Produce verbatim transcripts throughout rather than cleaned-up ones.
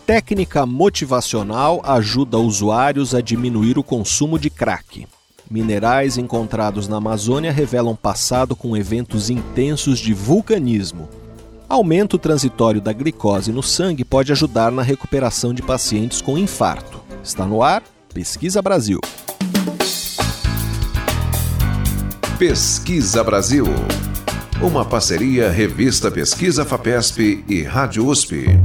Técnica motivacional ajuda usuários a diminuir o consumo de crack. Minerais encontrados na Amazônia revelam passado com eventos intensos de vulcanismo. Aumento transitório da glicose no sangue pode ajudar na recuperação de pacientes com infarto. Está no ar, Pesquisa Brasil. Pesquisa Brasil. Uma parceria Revista Pesquisa FAPESP e Rádio U S P.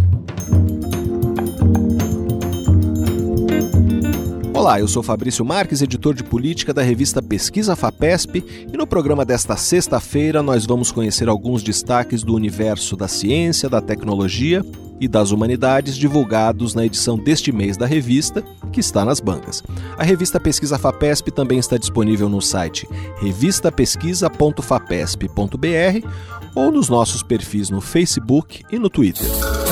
Olá, eu sou Fabrício Marques, editor de política da revista Pesquisa FAPESP, e no programa desta sexta-feira nós vamos conhecer alguns destaques do universo da ciência, da tecnologia e das humanidades divulgados na edição deste mês da revista, que está nas bancas. A revista Pesquisa FAPESP também está disponível no site revista pesquisa ponto fapesp ponto b r ou nos nossos perfis no Facebook e no Twitter.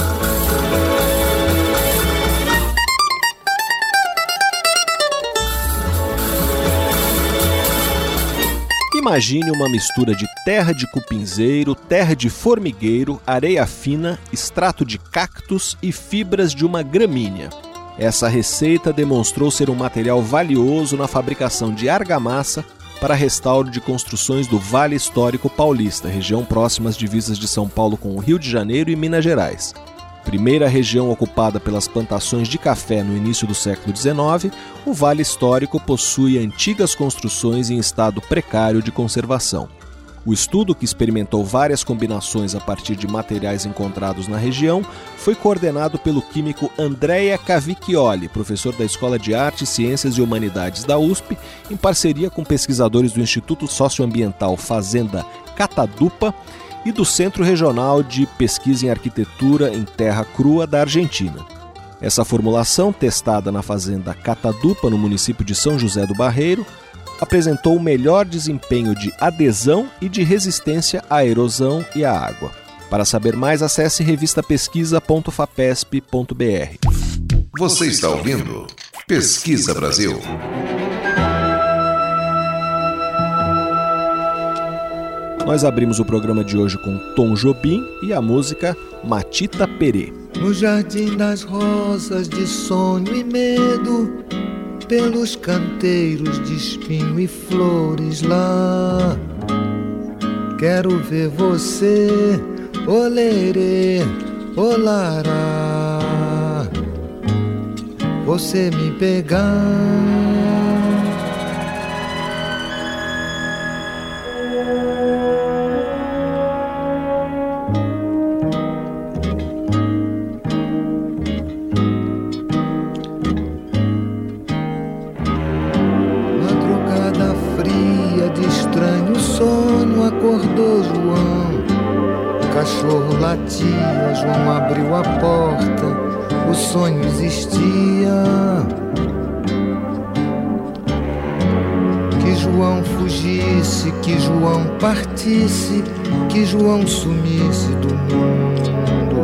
Imagine uma mistura de terra de cupinzeiro, terra de formigueiro, areia fina, extrato de cactos e fibras de uma gramínea. Essa receita demonstrou ser um material valioso na fabricação de argamassa para restauro de construções do Vale Histórico Paulista, região próxima às divisas de São Paulo com o Rio de Janeiro e Minas Gerais. Primeira região ocupada pelas plantações de café no início do século dezenove, o Vale Histórico possui antigas construções em estado precário de conservação. O estudo, que experimentou várias combinações a partir de materiais encontrados na região, foi coordenado pelo químico Andrea Cavicchioli, professor da Escola de Artes, Ciências e Humanidades da U S P, em parceria com pesquisadores do Instituto Socioambiental Fazenda Catadupa e do Centro Regional de Pesquisa em Arquitetura em Terra Crua da Argentina. Essa formulação, testada na fazenda Catadupa, no município de São José do Barreiro, apresentou o melhor desempenho de adesão e de resistência à erosão e à água. Para saber mais, acesse revista pesquisa ponto fapesp ponto b r. Você está ouvindo Pesquisa Brasil. Nós abrimos o programa de hoje com Tom Jobim e a música Matita Perê. No jardim das rosas de sonho e medo, pelos canteiros de espinho e flores lá, quero ver você, olerê, olará, você me pegar. Acordou João, o cachorro latia, João abriu a porta, o sonho existia. Que João fugisse, que João partisse, que João sumisse do mundo,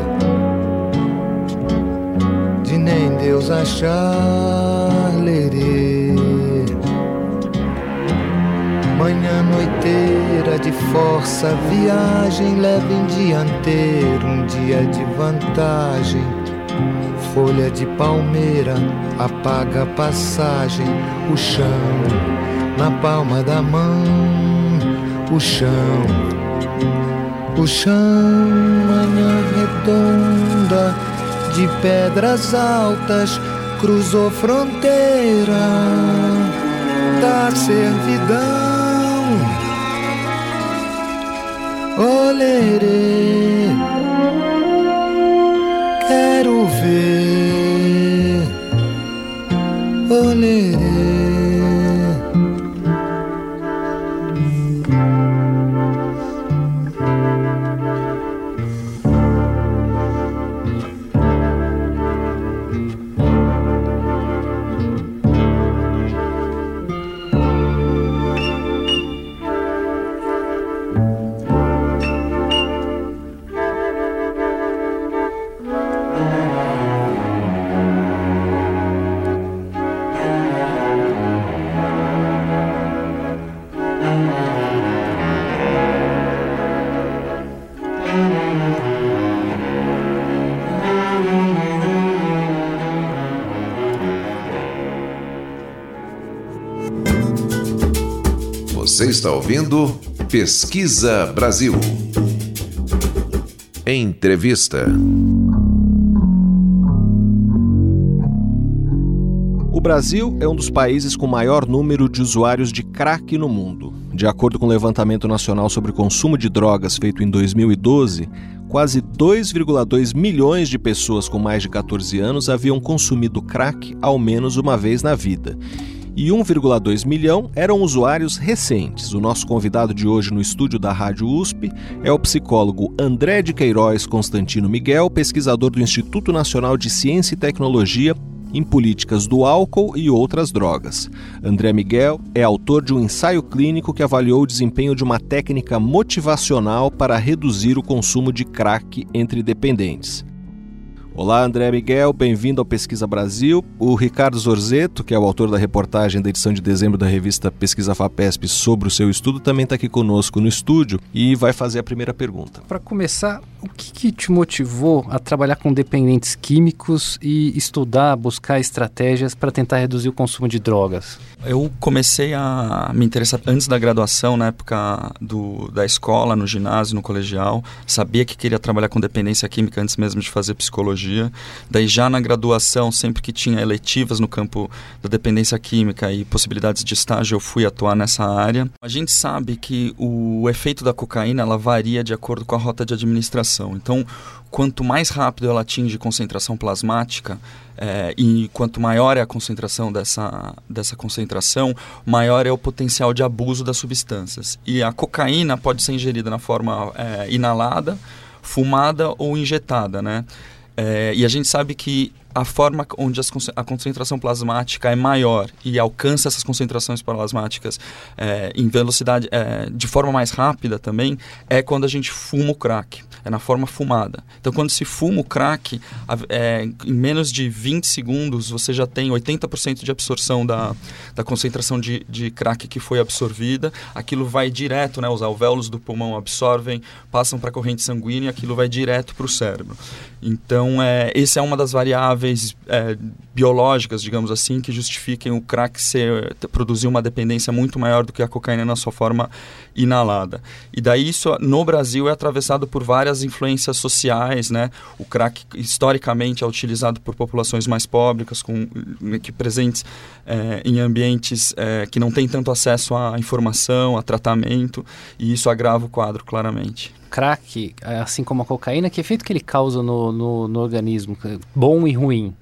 de nem Deus achar lerê. Manhã noiteira de força, viagem leve em dianteiro, um dia de vantagem. Folha de palmeira apaga a passagem, o chão na palma da mão, o chão, o chão. Manhã redonda de pedras altas, cruzou fronteira da servidão. Olerê, quero ver, olerê. Você está ouvindo Pesquisa Brasil. Entrevista. O Brasil é um dos países com maior número de usuários de crack no mundo. De acordo com o Levantamento Nacional sobre o Consumo de Drogas feito em dois mil e doze, quase dois vírgula dois milhões de pessoas com mais de catorze anos haviam consumido crack ao menos uma vez na vida. E um vírgula dois milhão eram usuários recentes. O nosso convidado de hoje no estúdio da Rádio U S P é o psicólogo André de Queiroz Constantino Miguel, pesquisador do Instituto Nacional de Ciência e Tecnologia em Políticas do Álcool e Outras Drogas. André Miguel é autor de um ensaio clínico que avaliou o desempenho de uma técnica motivacional para reduzir o consumo de crack entre dependentes. Olá, André Miguel, bem-vindo ao Pesquisa Brasil. O Ricardo Zorzetto, que é o autor da reportagem da edição de dezembro da revista Pesquisa FAPESP sobre o seu estudo, também está aqui conosco no estúdio e vai fazer a primeira pergunta. Para começar, o que, que te motivou a trabalhar com dependentes químicos e estudar, buscar estratégias para tentar reduzir o consumo de drogas? Eu comecei a me interessar antes da graduação, na época do, da escola, no ginásio, no colegial. Sabia que queria trabalhar com dependência química antes mesmo de fazer psicologia. Daí já na graduação, sempre que tinha eletivas no campo da dependência química e possibilidades de estágio, eu fui atuar nessa área. A gente sabe que o efeito da cocaína ela varia de acordo com a rota de administração. Então, quanto mais rápido ela atinge concentração plasmática, é, e quanto maior é a concentração dessa, dessa concentração, maior é o potencial de abuso das substâncias. E a cocaína pode ser ingerida na forma é, inalada, fumada ou injetada, né? É, e a gente sabe que a forma onde as, a concentração plasmática é maior e alcança essas concentrações plasmáticas é, em velocidade, é, de forma mais rápida também, é quando a gente fuma o crack, é na forma fumada. Então, quando se fuma o crack, é, em menos de vinte segundos, você já tem oitenta por cento de absorção da, da concentração de, de crack que foi absorvida. Aquilo vai direto, né, os alvéolos do pulmão absorvem, passam para a corrente sanguínea e aquilo vai direto para o cérebro. Então, é, essa é uma das variáveis É, biológicas, digamos assim, que justifiquem o crack ser, produzir uma dependência muito maior do que a cocaína na sua forma inalada. E daí isso no Brasil é atravessado por várias influências sociais, né? O crack historicamente é utilizado por populações mais pobres, com, que presentes é, em ambientes é, que não têm tanto acesso à informação, a tratamento, e isso agrava o quadro claramente. Crack, assim como a cocaína, que efeito que ele causa no, no, no organismo, bom e ruim?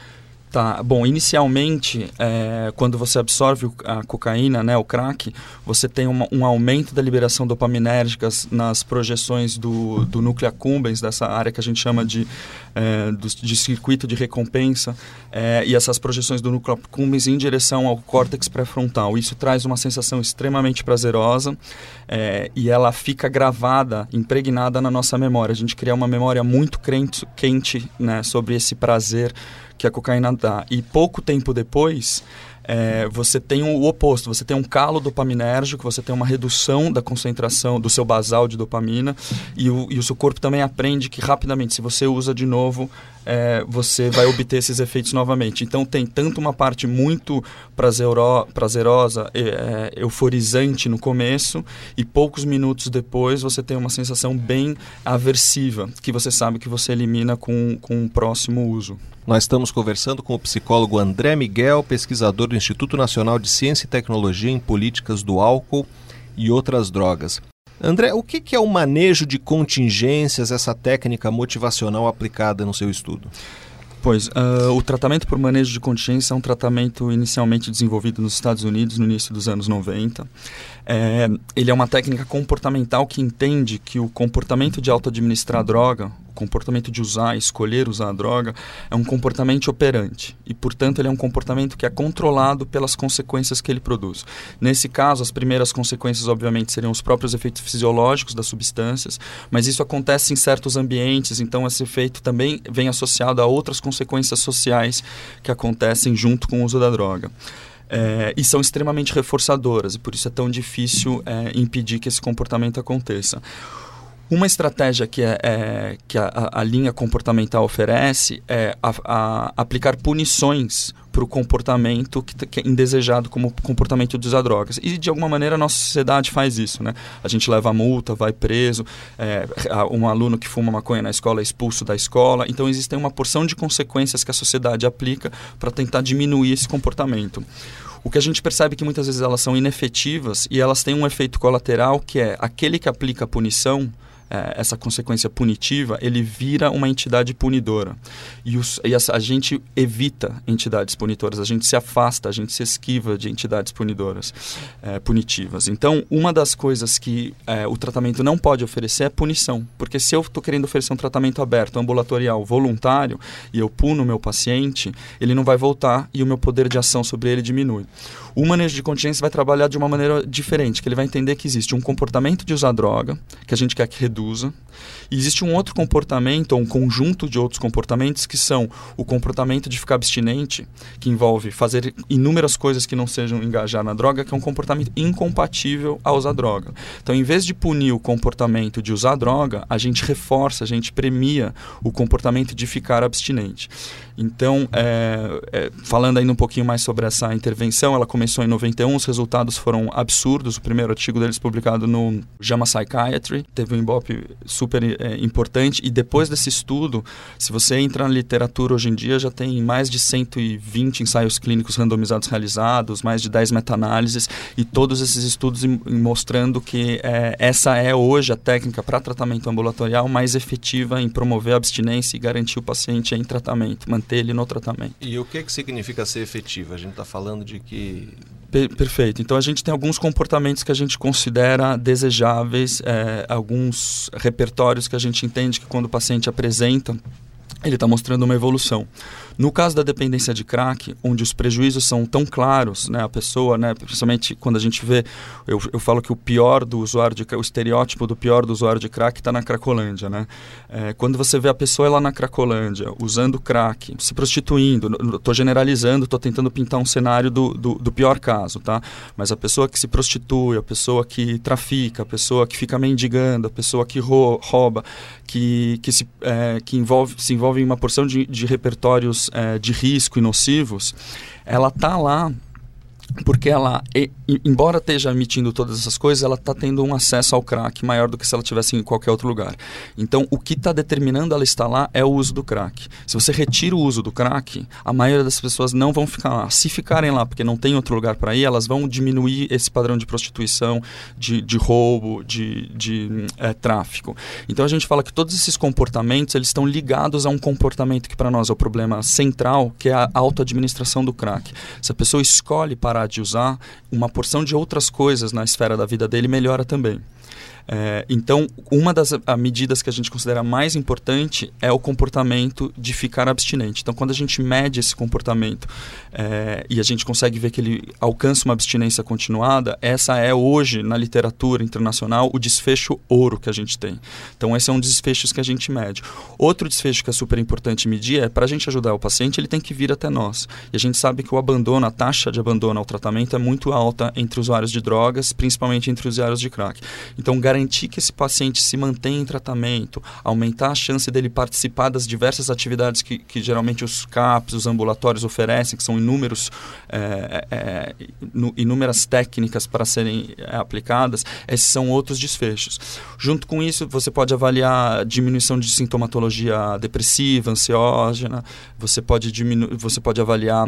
Tá, bom, inicialmente, é, quando você absorve a cocaína, né, o crack, você tem uma, um aumento da liberação dopaminérgicas nas projeções do, do núcleo accumbens, dessa área que a gente chama de, é, do, de circuito de recompensa, é, e essas projeções do núcleo accumbens em direção ao córtex pré-frontal. Isso traz uma sensação extremamente prazerosa é, e ela fica gravada, impregnada na nossa memória. A gente cria uma memória muito quente, quente, né, sobre esse prazer que a cocaína dá. E pouco tempo depois, é, você tem o oposto, você tem um calo dopaminérgico, você tem uma redução da concentração do seu basal de dopamina e o, e o seu corpo também aprende que rapidamente, se você usa de novo, é, você vai obter esses efeitos novamente. Então tem tanto uma parte muito prazero, prazerosa, é, euforizante no começo, e poucos minutos depois você tem uma sensação bem aversiva, que você sabe que você elimina com, com o próximo uso. Nós estamos conversando com o psicólogo André Miguel, pesquisador do Instituto Nacional de Ciência e Tecnologia em Políticas do Álcool e Outras Drogas. André, o que é o manejo de contingências, essa técnica motivacional aplicada no seu estudo? Pois, uh, o tratamento por manejo de contingência é um tratamento inicialmente desenvolvido nos Estados Unidos no início dos anos noventa. É, ele é uma técnica comportamental que entende que o comportamento de auto-administrar a droga, o comportamento de usar, escolher usar a droga, é um comportamento operante. E, portanto, ele é um comportamento que é controlado pelas consequências que ele produz. Nesse caso, as primeiras consequências, obviamente, seriam os próprios efeitos fisiológicos das substâncias, mas isso acontece em certos ambientes, então esse efeito também vem associado a outras consequências sociais que acontecem junto com o uso da droga. É, e são extremamente reforçadoras, e por isso é tão difícil é, impedir que esse comportamento aconteça. Uma estratégia que, é, é, que a, a linha comportamental oferece é a, a aplicar punições para o comportamento que, que é indesejado, como o comportamento de usar drogas. E, de alguma maneira, a nossa sociedade faz isso, né? A gente leva multa, vai preso, é, um aluno que fuma maconha na escola é expulso da escola. Então, existem uma porção de consequências que a sociedade aplica para tentar diminuir esse comportamento. O que a gente percebe é que muitas vezes elas são inefetivas e elas têm um efeito colateral, que é aquele que aplica a punição, é, essa consequência punitiva, ele vira uma entidade punidora. E, os, e a, a gente evita entidades punidoras, a gente se afasta, a gente se esquiva de entidades punidoras, é, punitivas. Então, uma das coisas que é, o tratamento não pode oferecer é punição. Porque se eu estou querendo oferecer um tratamento aberto, ambulatorial, voluntário, e eu puno o meu paciente, ele não vai voltar e o meu poder de ação sobre ele diminui. O manejo de continência vai trabalhar de uma maneira diferente, que ele vai entender que existe um comportamento de usar droga, que a gente quer que reduza, e existe um outro comportamento, ou um conjunto de outros comportamentos, que são o comportamento de ficar abstinente, que envolve fazer inúmeras coisas que não sejam engajar na droga, que é um comportamento incompatível a usar droga. Então, em vez de punir o comportamento de usar droga, a gente reforça, a gente premia o comportamento de ficar abstinente. Então, é, é, falando ainda um pouquinho mais sobre essa intervenção, ela começou em noventa e um, os resultados foram absurdos. O primeiro artigo deles publicado no JAMA Psychiatry teve um ibope super é, importante, e depois desse estudo, se você entra na literatura hoje em dia, já tem mais de cento e vinte ensaios clínicos randomizados realizados, mais de dez meta-análises, e todos esses estudos em, em mostrando que é, essa é hoje a técnica para tratamento ambulatorial mais efetiva em promover a abstinência e garantir o paciente em tratamento, manter ele no tratamento. E o que, que significa ser efetiva? A gente está falando de que... Perfeito. Então, a gente tem alguns comportamentos que a gente considera desejáveis, é, alguns repertórios que a gente entende que quando o paciente apresenta, ele está mostrando uma evolução. No caso da dependência de crack, onde os prejuízos são tão claros, né, a pessoa, né, principalmente quando a gente vê, eu, eu falo que o pior do usuário de crack, o estereótipo do pior do usuário de crack está na Cracolândia, né? É, quando você vê a pessoa lá na Cracolândia, usando crack, se prostituindo, estou generalizando, estou tentando pintar um cenário do, do, do pior caso, tá? Mas a pessoa que se prostitui, a pessoa que trafica, a pessoa que fica mendigando, a pessoa que rouba, que, que, se, é, que envolve, se envolve em uma porção de, de repertórios É, de risco e nocivos, ela está lá porque ela, e, embora esteja emitindo todas essas coisas, ela está tendo um acesso ao crack maior do que se ela estivesse em qualquer outro lugar. Então, o que está determinando ela estar lá é o uso do crack. Se você retira o uso do crack, a maioria das pessoas não vão ficar lá. Se ficarem lá porque não tem outro lugar para ir, elas vão diminuir esse padrão de prostituição, de, de roubo, de, de é, tráfico. Então, a gente fala que todos esses comportamentos, eles estão ligados a um comportamento que para nós é o problema central, que é a autoadministração do crack. Se a pessoa escolhe parar de usar, uma porção de outras coisas na esfera da vida dele melhora também. É, então, uma das a, medidas que a gente considera mais importante é o comportamento de ficar abstinente. Então, quando a gente mede esse comportamento é, e a gente consegue ver que ele alcança uma abstinência continuada, essa é hoje, na literatura internacional, o desfecho ouro que a gente tem. Então, esse é um dos desfechos que a gente mede. Outro desfecho que é super importante medir é, para a gente ajudar o paciente, ele tem que vir até nós. E a gente sabe que o abandono, a taxa de abandono ao tratamento é muito alta entre usuários de drogas, principalmente entre usuários de crack. Então, garantir que esse paciente se mantenha em tratamento, aumentar a chance dele participar das diversas atividades que, que geralmente os C A Ps, os ambulatórios oferecem, que são inúmeros, é, é, inúmeras técnicas para serem é, aplicadas, esses são outros desfechos. Junto com isso, você pode avaliar a diminuição de sintomatologia depressiva, ansiógena, você pode, diminu- você pode avaliar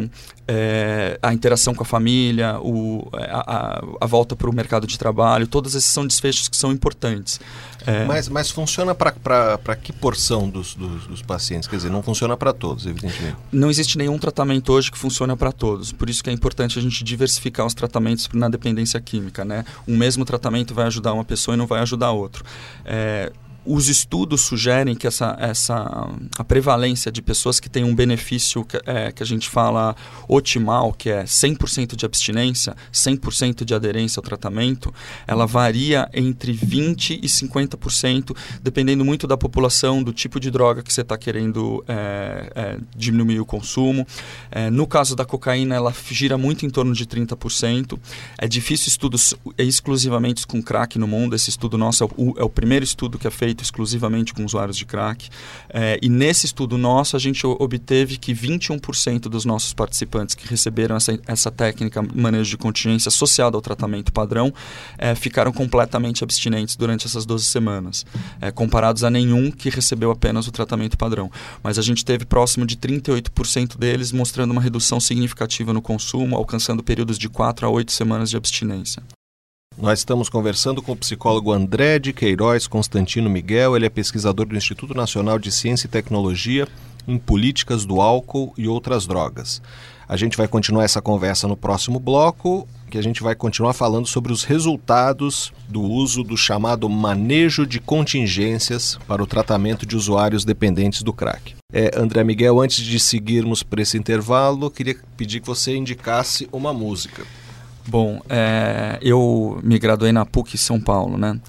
é, a interação com a família, o, a, a, a volta para o mercado de trabalho, todos esses são desfechos que são importantes. É... Mas, mas funciona para que porção dos, dos, dos pacientes? Quer dizer, não funciona para todos, evidentemente. Não existe nenhum tratamento hoje que funcione para todos. Por isso que é importante a gente diversificar os tratamentos na dependência química, né? Um mesmo tratamento vai ajudar uma pessoa e não vai ajudar outro. É... os estudos sugerem que essa, essa, a prevalência de pessoas que têm um benefício que, é, que a gente fala otimal, que é cem por cento de abstinência, cem por cento de aderência ao tratamento, ela varia entre vinte por cento e cinquenta por cento, dependendo muito da população, do tipo de droga que você está querendo é, é, diminuir o consumo. É, no caso da cocaína, ela gira muito em torno de trinta por cento. É difícil estudos exclusivamente com crack no mundo. Esse estudo nosso é o, é o primeiro estudo que é feito exclusivamente com usuários de crack. É, e nesse estudo nosso, a gente obteve que vinte e um por cento dos nossos participantes que receberam essa, essa técnica manejo de continência associada ao tratamento padrão é, ficaram completamente abstinentes durante essas doze semanas, é, comparados a nenhum que recebeu apenas o tratamento padrão. Mas a gente teve próximo de trinta e oito por cento deles mostrando uma redução significativa no consumo, alcançando períodos de quatro a oito semanas de abstinência. Nós estamos conversando com o psicólogo André de Queiroz Constantino Miguel. Ele é pesquisador do Instituto Nacional de Ciência e Tecnologia em Políticas do Álcool e Outras Drogas. A gente vai continuar essa conversa no próximo bloco, que a gente vai continuar falando sobre os resultados do uso do chamado manejo de contingências para o tratamento de usuários dependentes do crack. É, André Miguel, antes de seguirmos para esse intervalo, queria pedir que você indicasse uma música. Bom, é, eu me graduei na P U C São Paulo, né?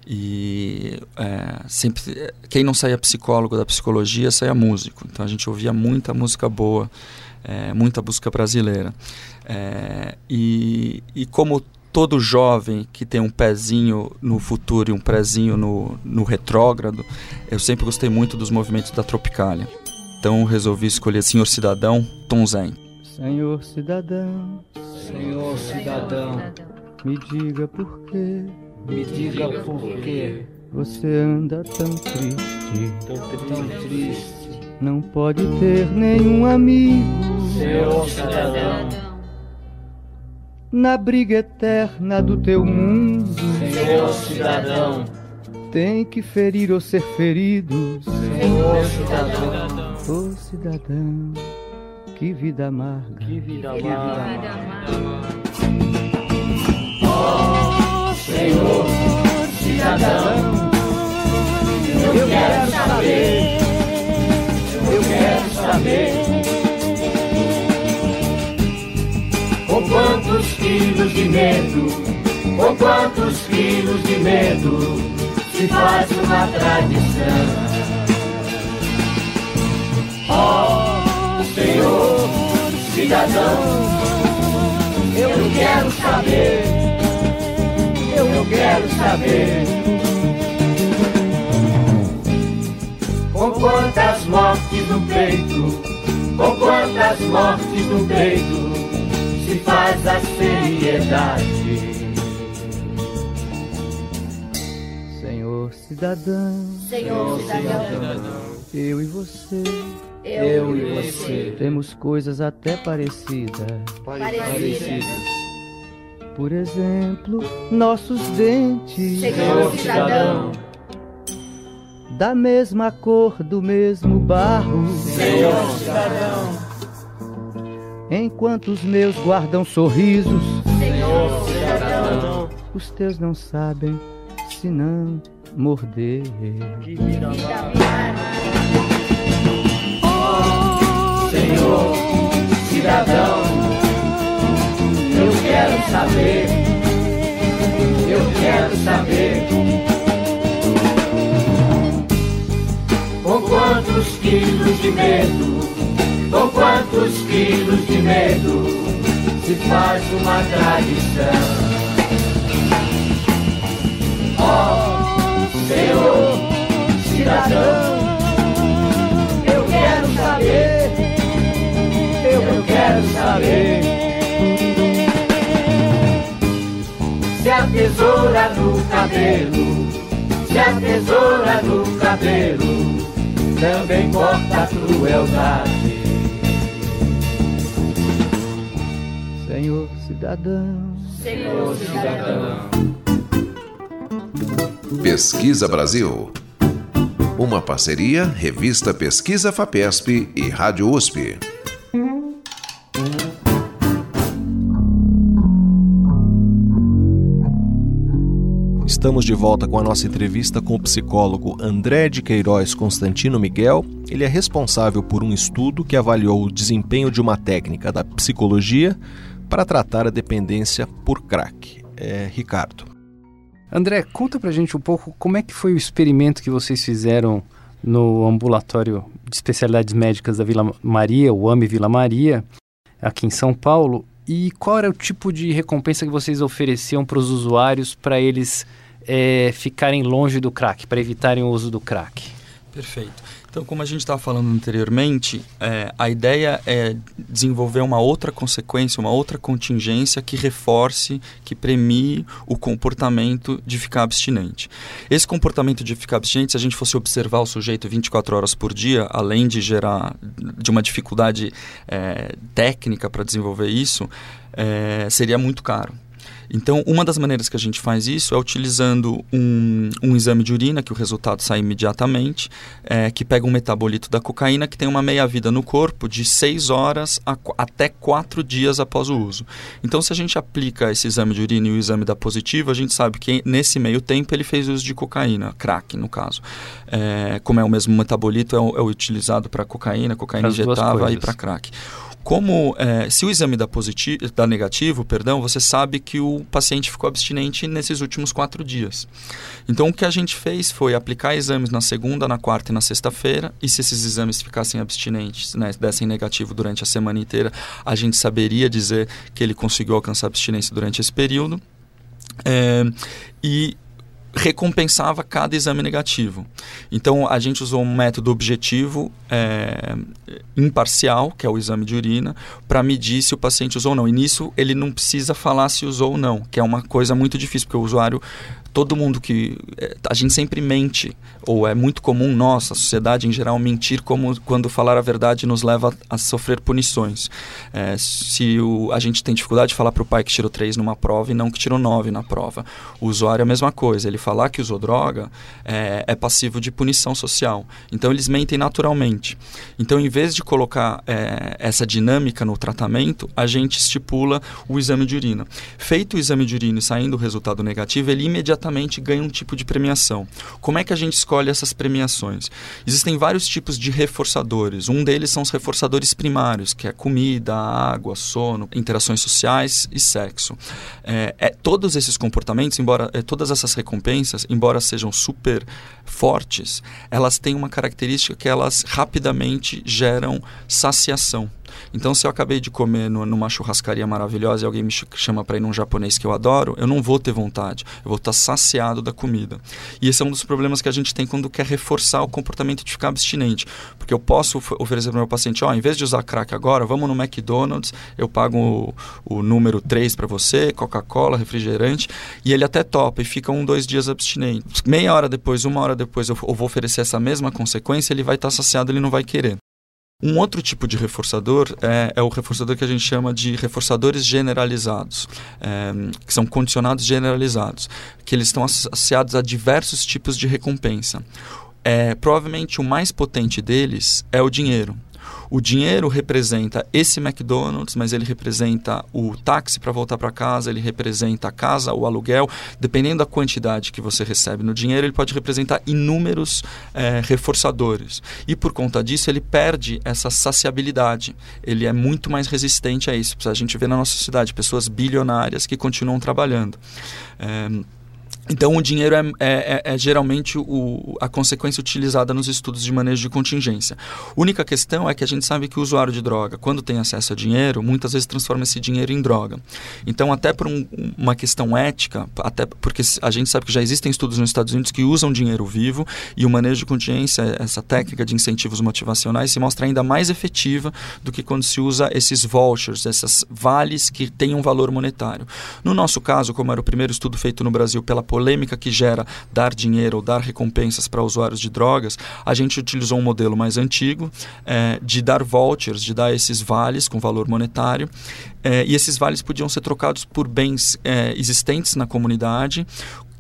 E é, sempre, quem não saía psicólogo da psicologia saía músico. Então a gente ouvia muita música boa, é, muita música brasileira. É, e, e como todo jovem que tem um pezinho no futuro e um pezinho no, no retrógrado, eu sempre gostei muito dos movimentos da Tropicália. Então resolvi escolher Senhor Cidadão, Tom Zé. Senhor cidadão, Senhor cidadão, me diga por quê, me diga por que você anda tão triste, tão triste. Não pode ter nenhum amigo, Senhor cidadão, na briga eterna do teu mundo. Senhor cidadão, tem que ferir ou ser ferido. Senhor cidadão, Ô cidadão, que vida amarga, que vida amarga. Oh, Senhor cidadão, eu quero saber, eu quero saber com quantos quilos de medo, com quantos quilos de medo se faz uma tradição. Oh, Senhor cidadão, eu quero saber, eu quero saber com quantas mortes no peito, com quantas mortes no peito se faz a seriedade. Senhor cidadão, Senhor cidadão, eu e você, eu, Eu e você temos coisas até parecidas. parecidas. Por exemplo, nossos dentes, Senhor cidadão, da mesma cor, do mesmo barro. Senhor cidadão, Enquanto os meus guardam sorrisos, Senhor cidadão, os teus não sabem se não morder. que vida Senhor cidadão, eu quero saber, eu quero saber com quantos quilos de medo, com quantos quilos de medo se faz uma tradição. Oh, Senhor cidadão, eu quero saber, eu quero saber se a tesoura no cabelo, se a tesoura no cabelo também corta a crueldade. Senhor cidadão, Senhor cidadão, Pesquisa Brasil. Uma parceria Revista Pesquisa FAPESP e Rádio U S P. Estamos de volta com a nossa entrevista com o psicólogo André de Queiroz Constantino Miguel. Ele é responsável por um estudo que avaliou o desempenho de uma técnica da psicologia para tratar a dependência por crack. É, Ricardo. André, conta pra gente um pouco como é que foi o experimento que vocês fizeram no ambulatório de especialidades médicas da Vila Maria, o AME Vila Maria, aqui em São Paulo, e qual era o tipo de recompensa que vocês ofereciam para os usuários para eles é, ficarem longe do crack, para evitarem o uso do crack? Perfeito. Então, como a gente estava falando anteriormente, é, a ideia é desenvolver uma outra consequência, uma outra contingência que reforce, que premie o comportamento de ficar abstinente. Esse comportamento de ficar abstinente, se a gente fosse observar o sujeito vinte e quatro horas por dia, além de gerar de uma dificuldade é, técnica para desenvolver isso, é, seria muito caro. Então, uma das maneiras que a gente faz isso é utilizando um, um exame de urina, que o resultado sai imediatamente, é, que pega um metabolito da cocaína, que tem uma meia-vida no corpo de seis horas a, até quatro dias após o uso. Então, se a gente aplica esse exame de urina e o exame da positiva, a gente sabe que nesse meio tempo ele fez uso de cocaína, crack no caso. É, como é o mesmo metabolito, é, é utilizado para cocaína, cocaína As injetável e para crack. Como, é, se o exame dá, positivo, dá negativo, perdão, você sabe que o paciente ficou abstinente nesses últimos quatro dias. Então, o que a gente fez foi aplicar exames na segunda, na quarta e na sexta-feira, e se esses exames ficassem abstinentes, né, dessem negativo durante a semana inteira, a gente saberia dizer que ele conseguiu alcançar a abstinência durante esse período. É, e recompensava cada exame negativo. Então, a gente usou um método objetivo é, imparcial, que é o exame de urina, para medir se o paciente usou ou não. E nisso, ele não precisa falar se usou ou não, que é uma coisa muito difícil, porque o usuário, todo mundo que... A gente sempre mente, ou é muito comum, nós, a sociedade em geral, mentir como quando falar a verdade nos leva a sofrer punições. É, se o, a gente tem dificuldade de falar para o pai que tirou três numa prova e não que tirou nove na prova. O usuário é a mesma coisa, ele falar que usou droga é, é passivo de punição social. Então, eles mentem naturalmente. Então, em vez de colocar é, essa dinâmica no tratamento, a gente estipula o exame de urina. Feito o exame de urina e saindo o resultado negativo, ele imediatamente ganha um tipo de premiação. Como é que a gente escolhe essas premiações? Existem vários tipos de reforçadores. Um deles são os reforçadores primários, que é comida, água, sono, interações sociais e sexo. É, é, todos esses comportamentos, embora é, todas essas recompensas, embora sejam super fortes, elas têm uma característica que elas rapidamente geram saciação. Então, se eu acabei de comer no, numa churrascaria maravilhosa e alguém me chama para ir num japonês que eu adoro, eu não vou ter vontade, eu vou estar saciado da comida. E esse é um dos problemas que a gente tem quando quer reforçar o comportamento de ficar abstinente. Porque eu posso oferecer para o meu paciente, ó, oh, em vez de usar crack agora, vamos no McDonald's, eu pago o, o número três para você, Coca-Cola, refrigerante, e ele até topa e fica um, dois dias abstinente. Meia hora depois, uma hora depois, eu, eu vou oferecer essa mesma consequência, ele vai estar saciado, ele não vai querer. Um outro tipo de reforçador é, é o reforçador que a gente chama de reforçadores generalizados, é, que são condicionados generalizados, que eles estão associados a diversos tipos de recompensa. É, provavelmente o mais potente deles é o dinheiro. O dinheiro representa esse McDonald's, mas ele representa o táxi para voltar para casa, ele representa a casa, o aluguel. Dependendo da quantidade que você recebe no dinheiro, ele pode representar inúmeros é, reforçadores. E por conta disso, ele perde essa saciabilidade. Ele é muito mais resistente a isso. A gente vê na nossa sociedade pessoas bilionárias que continuam trabalhando. É, Então, o dinheiro é, é, é geralmente o, a consequência utilizada nos estudos de manejo de contingência. A única questão é que a gente sabe que o usuário de droga, quando tem acesso a dinheiro, muitas vezes transforma esse dinheiro em droga. Então, até por um, uma questão ética, até porque a gente sabe que já existem estudos nos Estados Unidos que usam dinheiro vivo, e o manejo de contingência, essa técnica de incentivos motivacionais, se mostra ainda mais efetiva do que quando se usa esses vouchers, esses vales que têm um valor monetário. No nosso caso, como era o primeiro estudo feito no Brasil pela polêmica que gera dar dinheiro ou dar recompensas para usuários de drogas, a gente utilizou um modelo mais antigo é, de dar vouchers, de dar esses vales com valor monetário, é, e esses vales podiam ser trocados por bens é, existentes na comunidade,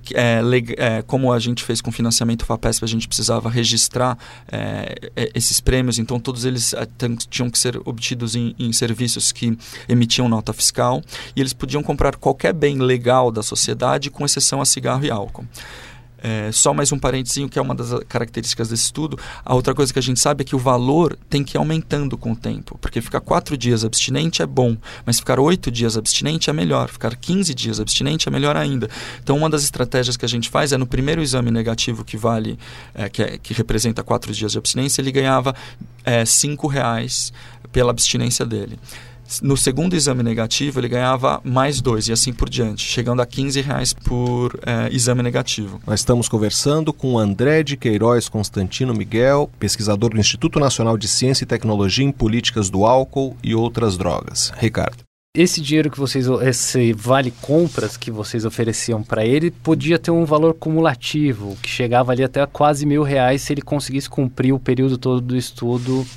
É, é, como a gente fez com o financiamento FAPESP, a gente precisava registrar é, esses prêmios, então todos eles é, tinham que ser obtidos em, em serviços que emitiam nota fiscal, e eles podiam comprar qualquer bem legal da sociedade, com exceção a cigarro e álcool. É, só mais um parentezinho, que é uma das características desse estudo. A outra coisa que a gente sabe é que o valor tem que ir aumentando com o tempo, porque ficar quatro dias abstinente é bom, mas ficar oito dias abstinente é melhor, ficar quinze dias abstinente é melhor ainda. Então, uma das estratégias que a gente faz é, no primeiro exame negativo, que vale, é, que, é, que representa quatro dias de abstinência, ele ganhava é, cinco reais pela abstinência dele. No segundo exame negativo, ele ganhava mais dois, e assim por diante, chegando a quinze reais por é, exame negativo. Nós estamos conversando com André de Queiroz Constantino Miguel, pesquisador do Instituto Nacional de Ciência e Tecnologia em Políticas do Álcool e Outras Drogas. Ricardo. Esse dinheiro que vocês, esse vale compras que vocês ofereciam para ele, podia ter um valor cumulativo, que chegava ali até quase mil reais se ele conseguisse cumprir o período todo do estudo uh,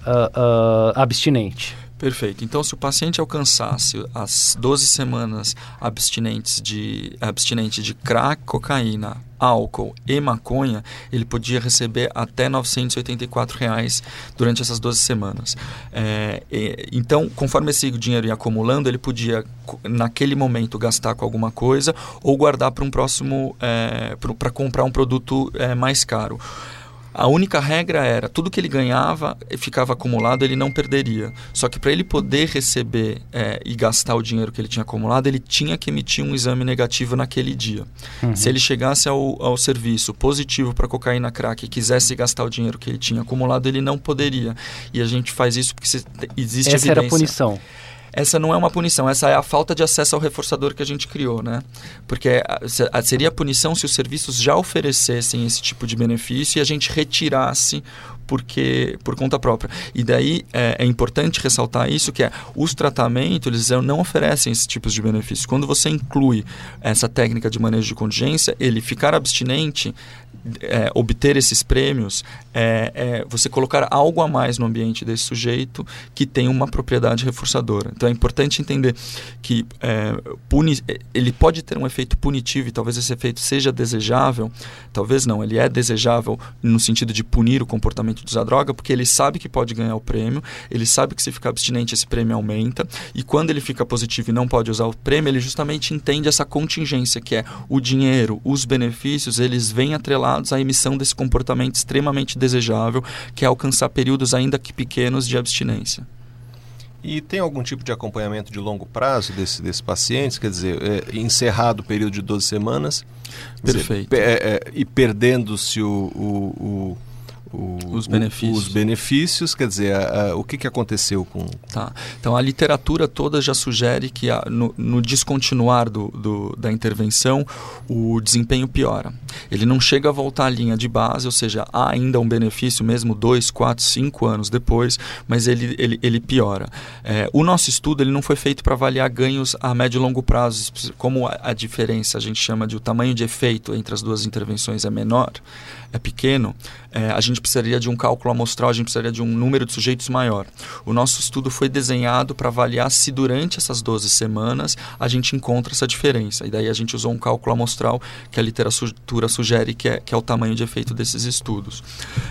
uh, abstinente. Perfeito. Então, se o paciente alcançasse as doze semanas abstinentes de, abstinente de crack, cocaína, álcool e maconha, ele podia receber até novecentos e oitenta e quatro reais durante essas doze semanas. É, e, então, conforme esse dinheiro ia acumulando, ele podia, naquele momento, gastar com alguma coisa ou guardar para um próximo, é, para comprar um produto é, mais caro. A única regra era, tudo que ele ganhava ficava acumulado, ele não perderia. Só que para ele poder receber é, e gastar o dinheiro que ele tinha acumulado, ele tinha que emitir um exame negativo naquele dia. Uhum. Se ele chegasse ao, ao serviço positivo para cocaína, crack e quisesse gastar o dinheiro que ele tinha acumulado, ele não poderia. E a gente faz isso porque se, existe Essa evidência. Era a punição. Essa não é uma punição, essa é a falta de acesso ao reforçador que a gente criou, né? Porque seria a punição se os serviços já oferecessem esse tipo de benefício e a gente retirasse porque, por conta própria. E daí é, é importante ressaltar isso, que é, os tratamentos eles não oferecem esse tipo de benefício. Quando você inclui essa técnica de manejo de contingência, ele ficar abstinente, é, obter esses prêmios, é, é você colocar algo a mais no ambiente desse sujeito que tem uma propriedade reforçadora. Então é importante entender que é, puni, ele pode ter um efeito punitivo e talvez esse efeito seja desejável, talvez não, ele é desejável no sentido de punir o comportamento de usar droga, porque ele sabe que pode ganhar o prêmio, ele sabe que se ficar abstinente esse prêmio aumenta, e quando ele fica positivo e não pode usar o prêmio, ele justamente entende essa contingência, que é o dinheiro, os benefícios, eles vêm atrelados à emissão desse comportamento extremamente desejável, que é alcançar períodos ainda que pequenos de abstinência. E tem algum tipo de acompanhamento de longo prazo desse, desses pacientes? Quer dizer, é, encerrado o período de doze semanas, Perfeito. Dizer, é, é, e perdendo-se o, o, o O, os benefícios. O, os benefícios, quer dizer, a, a, o que, que aconteceu com... Tá. Então, a literatura toda já sugere que a, no, no descontinuar do, do, da intervenção, o desempenho piora. Ele não chega a voltar à linha de base, ou seja, há ainda um benefício mesmo dois, quatro, cinco anos depois, mas ele, ele, ele piora. É, o nosso estudo ele não foi feito para avaliar ganhos a médio e longo prazo, como a, a diferença, a gente chama de o tamanho de efeito entre as duas intervenções é menor, é pequeno, é, a gente precisaria de um cálculo amostral, a gente precisaria de um número de sujeitos maior. O nosso estudo foi desenhado para avaliar se durante essas doze semanas a gente encontra essa diferença. E daí a gente usou um cálculo amostral que a literatura sugere que é, que é o tamanho de efeito desses estudos.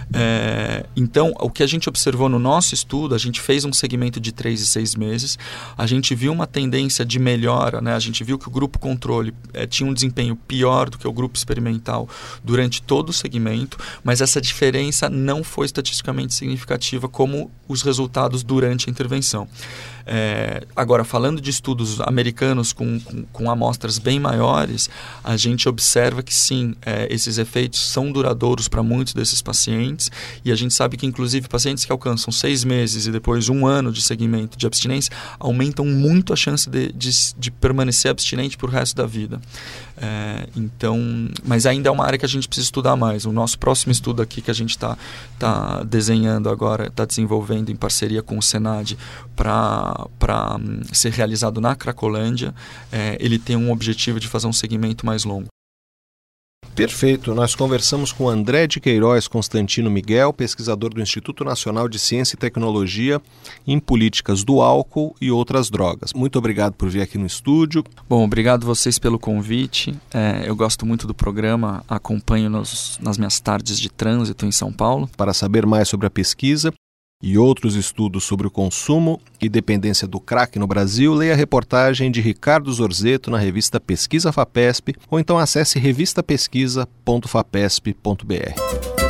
É, então, o que a gente observou no nosso estudo, a gente fez um segmento de três e seis meses, a gente viu uma tendência de melhora, né? A gente viu que o grupo controle é, tinha um desempenho pior do que o grupo experimental durante todo o segmento, mas essa diferença não foi estatisticamente significativa como os resultados durante a intervenção. É, agora, falando de estudos americanos com, com, com amostras bem maiores, a gente observa que sim, é, esses efeitos são duradouros para muitos desses pacientes, e a gente sabe que inclusive pacientes que alcançam seis meses e depois um ano de segmento de abstinência aumentam muito a chance de, de, de permanecer abstinente por o resto da vida. É, então, mas ainda é uma área que a gente precisa estudar mais. O nosso próximo estudo aqui que a gente está tá desenhando agora, está desenvolvendo em parceria com o Senad para para um, ser realizado na Cracolândia, é, ele tem um objetivo de fazer um segmento mais longo. Perfeito. Nós conversamos com André de Queiroz Constantino Miguel, pesquisador do Instituto Nacional de Ciência e Tecnologia em Políticas do Álcool e Outras Drogas. Muito obrigado por vir aqui no estúdio. Bom, obrigado vocês pelo convite. É, eu gosto muito do programa, acompanho nos, nas minhas tardes de trânsito em São Paulo. Para saber mais sobre a pesquisa e outros estudos sobre o consumo e dependência do crack no Brasil, leia a reportagem de Ricardo Zorzetto na revista Pesquisa Fapesp ou então acesse revista pesquisa ponto fapesp ponto b r.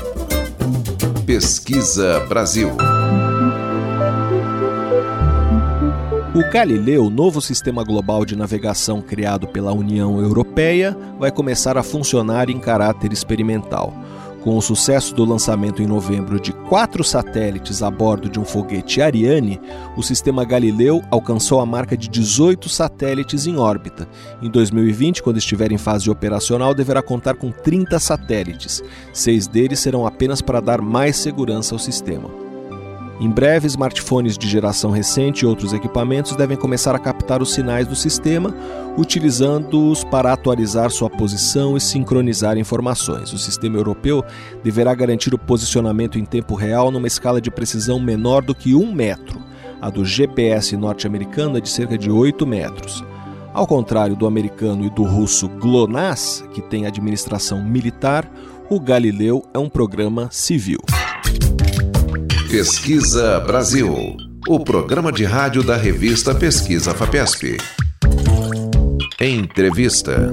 Pesquisa Brasil. O Galileu, novo sistema global de navegação criado pela União Europeia, vai começar a funcionar em caráter experimental. Com o sucesso do lançamento em novembro de quatro satélites a bordo de um foguete Ariane, o sistema Galileu alcançou a marca de dezoito satélites em órbita. Em dois mil e vinte, quando estiver em fase operacional, deverá contar com trinta satélites. Seis deles serão apenas para dar mais segurança ao sistema. Em breve, smartphones de geração recente e outros equipamentos devem começar a captar os sinais do sistema, utilizando-os para atualizar sua posição e sincronizar informações. O sistema europeu deverá garantir o posicionamento em tempo real numa escala de precisão menor do que um metro. A do G P S norte-americano é de cerca de oito metros. Ao contrário do americano e do russo GLONASS, que tem administração militar, o Galileu é um programa civil. Pesquisa Brasil, o programa de rádio da revista Pesquisa Fapesp. Entrevista.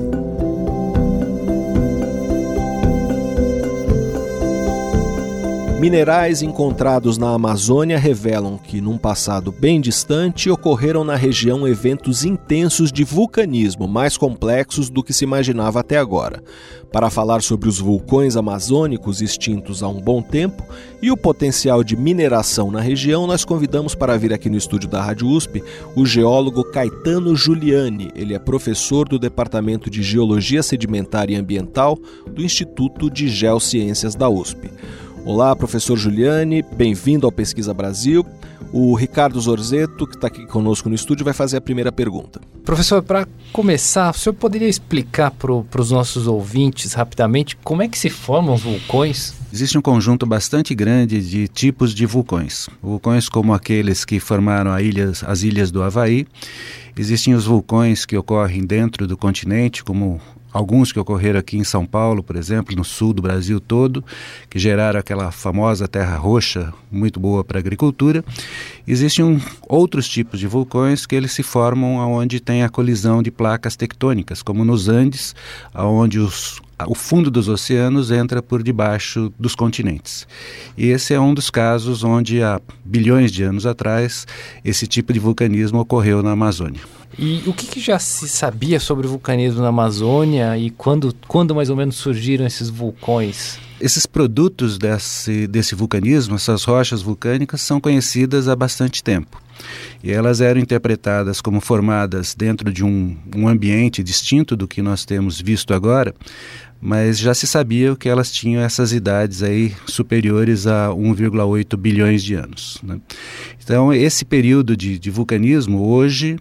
Minerais encontrados na Amazônia revelam que, num passado bem distante, ocorreram na região eventos intensos de vulcanismo, mais complexos do que se imaginava até agora. Para falar sobre os vulcões amazônicos extintos há um bom tempo e o potencial de mineração na região, nós convidamos para vir aqui no estúdio da Rádio U S P o geólogo Caetano Giuliani. Ele é professor do Departamento de Geologia Sedimentar e Ambiental do Instituto de Geociências da U S P. Olá, professor Giuliani, bem-vindo ao Pesquisa Brasil. O Ricardo Zorzetto, que está aqui conosco no estúdio, vai fazer a primeira pergunta. Professor, para começar, o senhor poderia explicar para os nossos ouvintes rapidamente como é que se formam os vulcões? Existe um conjunto bastante grande de tipos de vulcões. Vulcões como aqueles que formaram a ilhas, as ilhas do Havaí. Existem os vulcões que ocorrem dentro do continente, como alguns que ocorreram aqui em São Paulo, por exemplo, no sul do Brasil todo, que geraram aquela famosa terra roxa, muito boa para a agricultura. Existem um, outros tipos de vulcões que eles se formam onde tem a colisão de placas tectônicas, como nos Andes, onde os o fundo dos oceanos entra por debaixo dos continentes. E esse é um dos casos onde, há bilhões de anos atrás, esse tipo de vulcanismo ocorreu na Amazônia. E o que, que já se sabia sobre o vulcanismo na Amazônia e quando, quando mais ou menos surgiram esses vulcões? Esses produtos desse, desse vulcanismo, essas rochas vulcânicas, são conhecidas há bastante tempo. E elas eram interpretadas como formadas dentro de um, um ambiente distinto do que nós temos visto agora, mas já se sabia que elas tinham essas idades aí superiores a um vírgula oito bilhões de anos, né? Então, esse período de, de vulcanismo, hoje,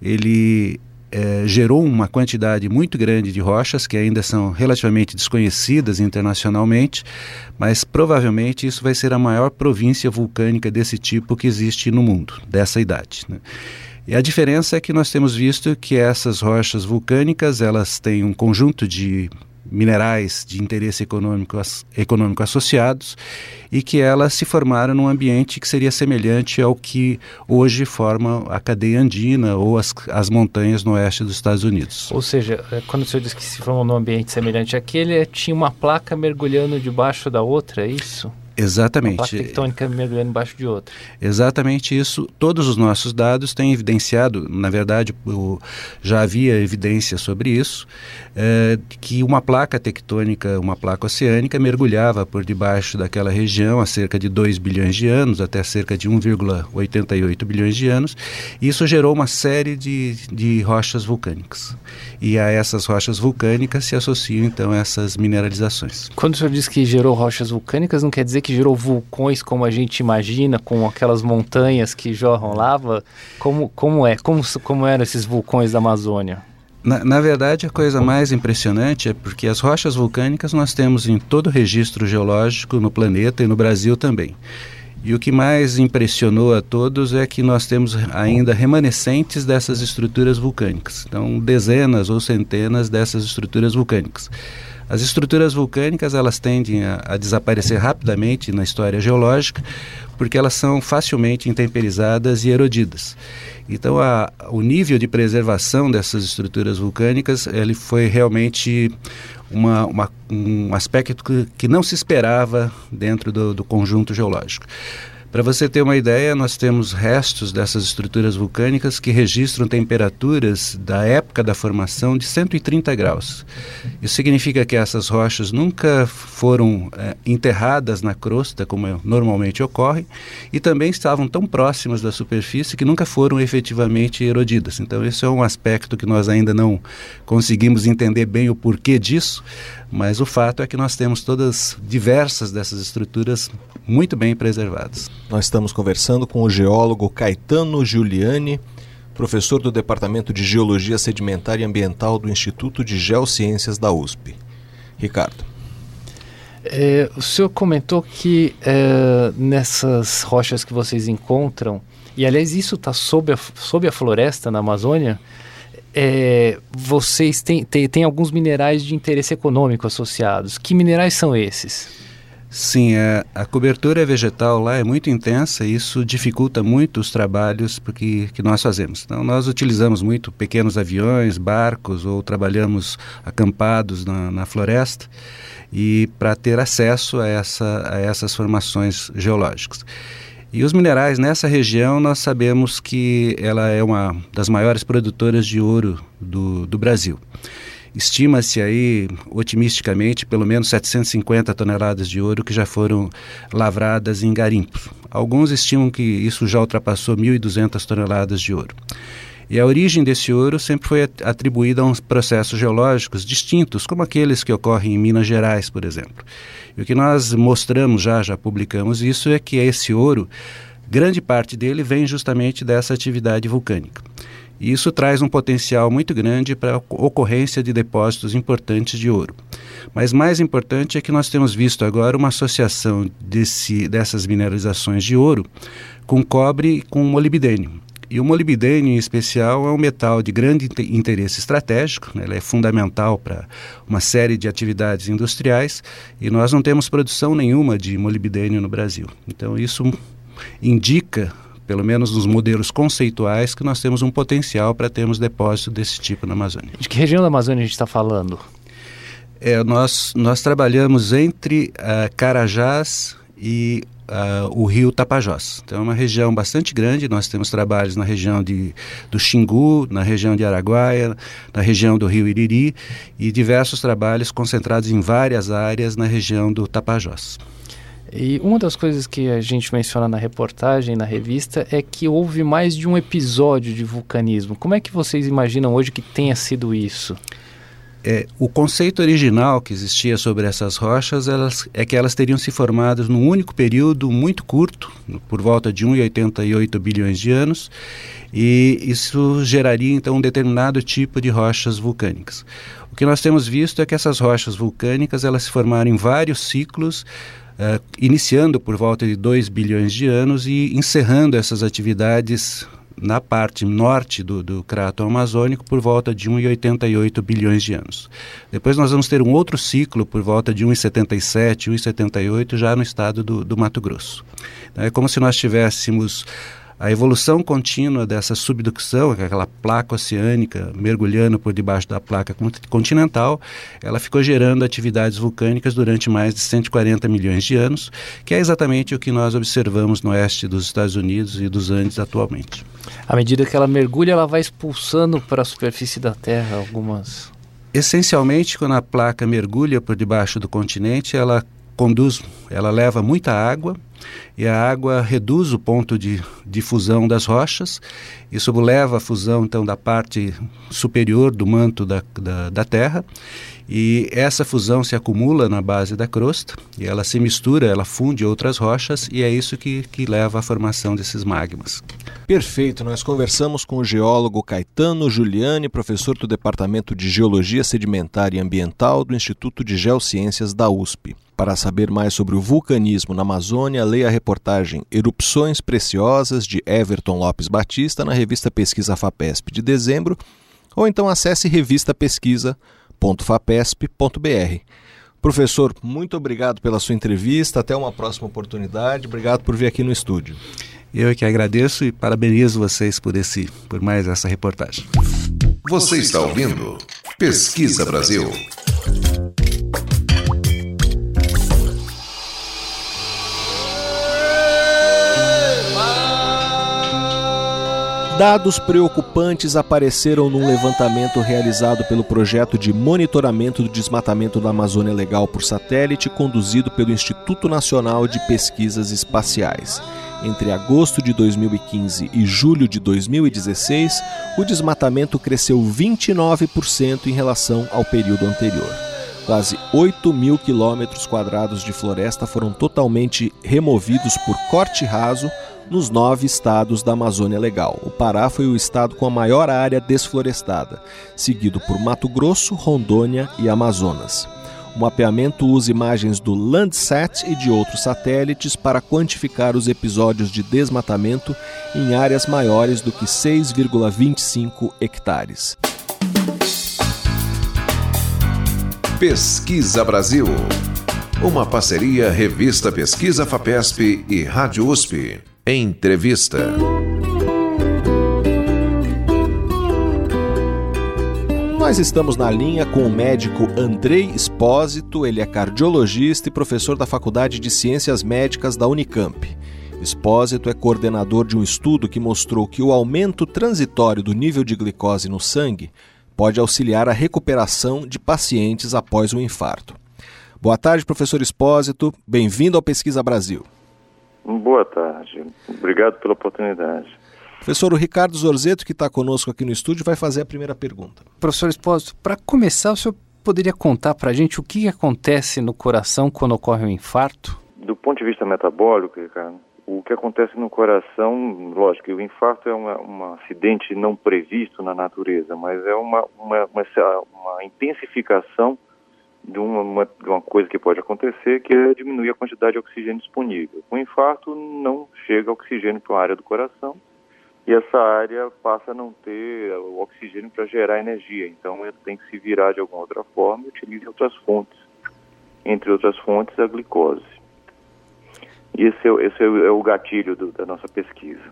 ele é, gerou uma quantidade muito grande de rochas que ainda são relativamente desconhecidas internacionalmente, mas provavelmente isso vai ser a maior província vulcânica desse tipo que existe no mundo, dessa idade, né? E a diferença é que nós temos visto que essas rochas vulcânicas, elas têm um conjunto de minerais de interesse econômico, econômico associados e que elas se formaram num ambiente que seria semelhante ao que hoje forma a cadeia andina ou as, as montanhas no oeste dos Estados Unidos. Ou seja, quando o senhor diz que se formou num ambiente semelhante àquele, tinha uma placa mergulhando debaixo da outra, é isso? Exatamente. Uma placa tectônica mergulhando embaixo de outra. Exatamente isso. Todos os nossos dados têm evidenciado, na verdade, o, já havia evidência sobre isso, é, que uma placa tectônica, uma placa oceânica, mergulhava por debaixo daquela região há cerca de dois bilhões de anos, até cerca de um vírgula oitenta e oito bilhões de anos. E isso gerou uma série de, de rochas vulcânicas. E a essas rochas vulcânicas se associam, então, essas mineralizações. Quando o senhor diz que gerou rochas vulcânicas, não quer dizer que gerou vulcões como a gente imagina, com aquelas montanhas que jorram lava? Como, como é? Como, como eram esses vulcões da Amazônia? Na, na verdade, a coisa mais impressionante é porque as rochas vulcânicas nós temos em todo o registro geológico no planeta e no Brasil também. E o que mais impressionou a todos é que nós temos ainda remanescentes dessas estruturas vulcânicas. Então, dezenas ou centenas dessas estruturas vulcânicas. As estruturas vulcânicas, elas tendem a, a desaparecer rapidamente na história geológica, porque elas são facilmente intemperizadas e erodidas. Então, a, o nível de preservação dessas estruturas vulcânicas, ele foi realmente uma, uma, um aspecto que, que não se esperava dentro do, do conjunto geológico. Para você ter uma ideia, nós temos restos dessas estruturas vulcânicas que registram temperaturas da época da formação de cento e trinta graus. Isso significa que essas rochas nunca foram é, enterradas na crosta, como normalmente ocorre, e também estavam tão próximas da superfície que nunca foram efetivamente erodidas. Então, esse é um aspecto que nós ainda não conseguimos entender bem o porquê disso, mas o fato é que nós temos todas diversas dessas estruturas muito bem preservadas. Nós estamos conversando com o geólogo Caetano Giuliani, professor do Departamento de Geologia Sedimentar e Ambiental do Instituto de Geociências da U S P. Ricardo. É, o senhor comentou que é, nessas rochas que vocês encontram, e aliás isso está sob a, sob a floresta na Amazônia, é, vocês têm, têm, têm alguns minerais de interesse econômico associados. Que minerais são esses? Sim, a, a cobertura vegetal lá é muito intensa e isso dificulta muito os trabalhos porque, que nós fazemos. Então, nós utilizamos muito pequenos aviões, barcos ou trabalhamos acampados na, na floresta e para ter acesso a, essa, a essas formações geológicas. E os minerais nessa região, nós sabemos que ela é uma das maiores produtoras de ouro do, do Brasil. Estima-se aí, otimisticamente, pelo menos setecentas e cinquenta toneladas de ouro que já foram lavradas em garimpos. Alguns estimam que isso já ultrapassou mil e duzentas toneladas de ouro. E a origem desse ouro sempre foi atribuída a uns processos geológicos distintos, como aqueles que ocorrem em Minas Gerais, por exemplo. E o que nós mostramos já, já publicamos isso, é que esse ouro, grande parte dele vem justamente dessa atividade vulcânica. E isso traz um potencial muito grande para a ocorrência de depósitos importantes de ouro. Mas mais importante é que nós temos visto agora uma associação desse, dessas mineralizações de ouro com cobre e com molibdênio. E o molibdênio, em especial, é um metal de grande interesse estratégico, né? Ele é fundamental para uma série de atividades industriais e nós não temos produção nenhuma de molibdênio no Brasil. Então, isso indica, pelo menos nos modelos conceituais, que nós temos um potencial para termos depósitos desse tipo na Amazônia. De que região da Amazônia a gente está falando? É, nós, nós trabalhamos entre uh, Carajás e uh, o rio Tapajós. Então é uma região bastante grande, nós temos trabalhos na região de, do Xingu, na região de Araguaia, na região do rio Iriri e diversos trabalhos concentrados em várias áreas na região do Tapajós. E uma das coisas que a gente menciona na reportagem, na revista, é que houve mais de um episódio de vulcanismo. Como é que vocês imaginam hoje que tenha sido isso? É, o conceito original que existia sobre essas rochas elas, é que elas teriam se formado num único período muito curto, por volta de um vírgula oitenta e oito bilhões de anos, e isso geraria então um determinado tipo de rochas vulcânicas. O que nós temos visto é que essas rochas vulcânicas elas se formaram em vários ciclos, Uh, iniciando por volta de dois bilhões de anos e encerrando essas atividades na parte norte do, do crato amazônico por volta de um vírgula oitenta e oito bilhões de anos. Depois nós vamos ter um outro ciclo por volta de um vírgula setenta e sete, um vírgula setenta e oito já no estado do, do Mato Grosso. Então, é como se nós tivéssemos a evolução contínua dessa subducção, aquela placa oceânica mergulhando por debaixo da placa continental, ela ficou gerando atividades vulcânicas durante mais de cento e quarenta milhões de anos, que é exatamente o que nós observamos no oeste dos Estados Unidos e dos Andes atualmente. À medida que ela mergulha, ela vai expulsando para a superfície da Terra algumas... Essencialmente, quando a placa mergulha por debaixo do continente, ela conduz, ela leva muita água, e a água reduz o ponto de, de fusão das rochas. Isso leva a fusão então da parte superior do manto da, da, da Terra, e essa fusão se acumula na base da crosta e ela se mistura, ela funde outras rochas e é isso que, que leva à formação desses magmas. Perfeito, nós conversamos com o geólogo Caetano Giuliani, professor do Departamento de Geologia Sedimentar e Ambiental do Instituto de Geociências da U S P. Para saber mais sobre o vulcanismo na Amazônia, leia a reportagem Erupções Preciosas, de Everton Lopes Batista, na revista Pesquisa FAPESP de dezembro, ou então acesse revista pesquisa ponto fapesp ponto b r. Professor, muito obrigado pela sua entrevista, até uma próxima oportunidade, obrigado por vir aqui no estúdio. Eu é que agradeço e parabenizo vocês por, esse, por mais essa reportagem. Você está ouvindo Pesquisa Brasil. Dados preocupantes apareceram num levantamento realizado pelo projeto de monitoramento do desmatamento da Amazônia Legal por satélite, conduzido pelo Instituto Nacional de Pesquisas Espaciais. Entre agosto de dois mil e quinze e julho de dois mil e dezesseis, o desmatamento cresceu vinte e nove por cento em relação ao período anterior. Quase oito mil quilômetros quadrados de floresta foram totalmente removidos por corte raso nos nove estados da Amazônia Legal. O Pará foi o estado com a maior área desflorestada, seguido por Mato Grosso, Rondônia e Amazonas. O mapeamento usa imagens do Landsat e de outros satélites para quantificar os episódios de desmatamento em áreas maiores do que seis vírgula vinte e cinco hectares. Pesquisa Brasil. Uma parceria Revista Pesquisa FAPESP e Rádio U S P. Entrevista. Nós estamos na linha com o médico Andrei Espósito, ele é cardiologista e professor da Faculdade de Ciências Médicas da Unicamp. Espósito é coordenador de um estudo que mostrou que o aumento transitório do nível de glicose no sangue pode auxiliar a recuperação de pacientes após um infarto. Boa tarde, professor Espósito, bem-vindo ao Pesquisa Brasil. Boa tarde, obrigado pela oportunidade. Professor, o Ricardo Zorzeto, que está conosco aqui no estúdio, vai fazer a primeira pergunta. Professor Espósito, para começar, o senhor poderia contar para a gente o que acontece no coração quando ocorre um infarto? Do ponto de vista metabólico, Ricardo, o que acontece no coração, lógico que o infarto é uma, um acidente não previsto na natureza, mas é uma, uma, uma, uma intensificação de uma, uma, de uma coisa que pode acontecer, que é diminuir a quantidade de oxigênio disponível. Com o infarto, não chega oxigênio para a área do coração, e essa área passa a não ter o oxigênio para gerar energia. Então, ele tem que se virar de alguma outra forma e utiliza outras fontes. Entre outras fontes, a glicose. E esse é, esse é o gatilho do, da nossa pesquisa.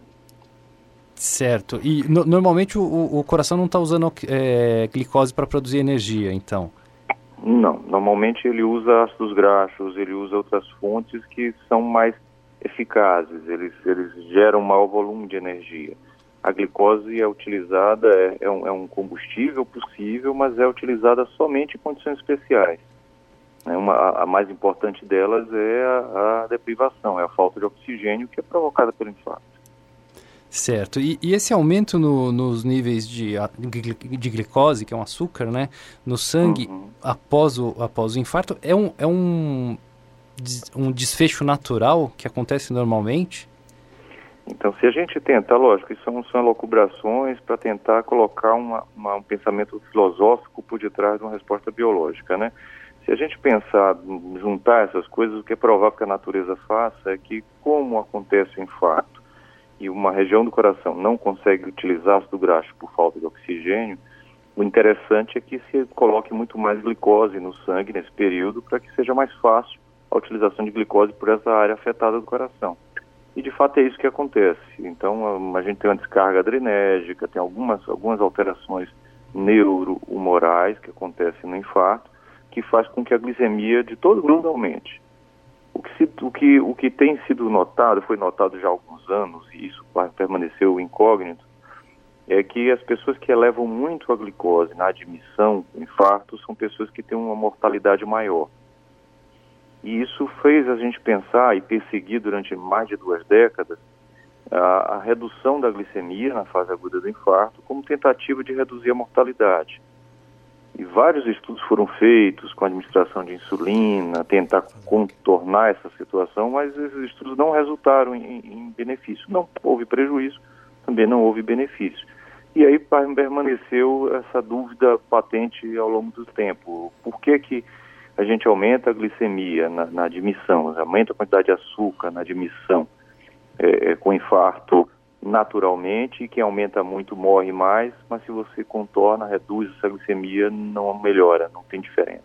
Certo. E no, normalmente o, o coração não está usando é, glicose para produzir energia, então? Não. Normalmente ele usa ácidos graxos, ele usa outras fontes que são mais eficazes, eles, eles geram maior volume de energia. A glicose é utilizada, é, é, um, é um combustível possível, mas é utilizada somente em condições especiais. É uma, a, a mais importante delas é a, a deprivação, é a falta de oxigênio que é provocada pelo infarto. Certo. E, e esse aumento no, nos níveis de, de glicose, que é um açúcar, né, no sangue, uhum. após, o, após o infarto, é um... É um um desfecho natural que acontece normalmente? Então, se a gente tenta, lógico, isso são, são elucubrações para tentar colocar uma, uma, um pensamento filosófico por detrás de uma resposta biológica, né? Se a gente pensar, juntar essas coisas, o que é provável que a natureza faça é que, como acontece o infarto e uma região do coração não consegue utilizar ácido graxo por falta de oxigênio, o interessante é que se coloque muito mais glicose no sangue nesse período para que seja mais fácil a utilização de glicose por essa área afetada do coração. E, de fato, é isso que acontece. Então, a gente tem uma descarga adrenérgica, tem algumas, algumas alterações neurohumorais que acontecem no infarto, que faz com que a glicemia de todo mundo aumente. O que, se, o, que, o que tem sido notado, foi notado já há alguns anos, e isso permaneceu incógnito, é que as pessoas que elevam muito a glicose na admissão do infarto são pessoas que têm uma mortalidade maior. E isso fez a gente pensar e perseguir durante mais de duas décadas a, a redução da glicemia na fase aguda do infarto como tentativa de reduzir a mortalidade. E vários estudos foram feitos com a administração de insulina, tentar contornar essa situação, mas esses estudos não resultaram em, em benefício. Não houve prejuízo, também não houve benefício. E aí permaneceu essa dúvida patente ao longo do tempo. Por que que a gente aumenta a glicemia na, na admissão, aumenta a quantidade de açúcar na admissão é, é, com infarto naturalmente, e quem aumenta muito morre mais, mas se você contorna, reduz essa glicemia, não melhora, não tem diferença.